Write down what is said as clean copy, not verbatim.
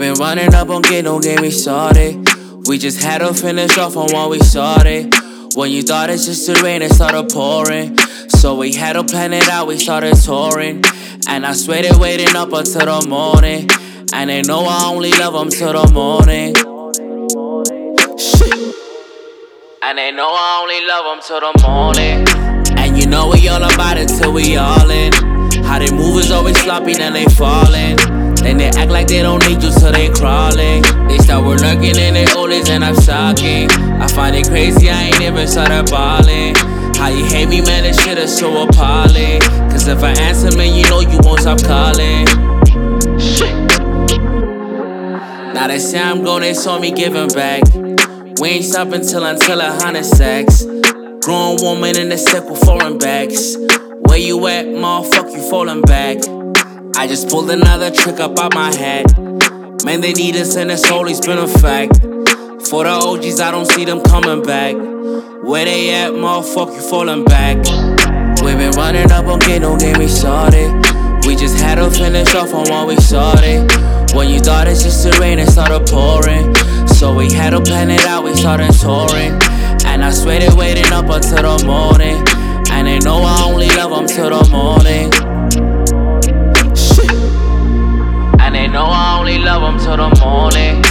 been running up on get, don't get me started. We just had to finish off on what we started. When you thought it's just the rain, it started pouring. So we had to plan it out, we started touring. And I swear they waiting up until the morning. And they know I only love them till the morning. Shit. And they know I only love them till the morning. And you know we all about it till we all in. How they move is always sloppy, then they falling. Then they act like they don't need you till they crawling. They start lurking in their oldies and I'm shocking. I find it crazy, I ain't even started ballin'. How you hate me, man, this shit is so appalling. Cause if I answer, man, you know you won't stop calling. Shit. Now they say I'm gone, they saw me giving back. We ain't stopping until 100 stacks. Grown woman in the step with foreign bags. Where you at, motherfucker, you falling back. I just pulled another trick up out my hat. Man, they need us and it's always been a fact. For the OGs, I don't see them coming back. Where they at, motherfucker, you falling back. We been running up on get, don't get me started. We just had to finish off on what we started. When you thought it's just the rain, it started pouring. So we had to plan it out, we started touring. And I swear they waiting up until the morning. And they know I only love them till the morning. Shit. And they know I only love them till the morning.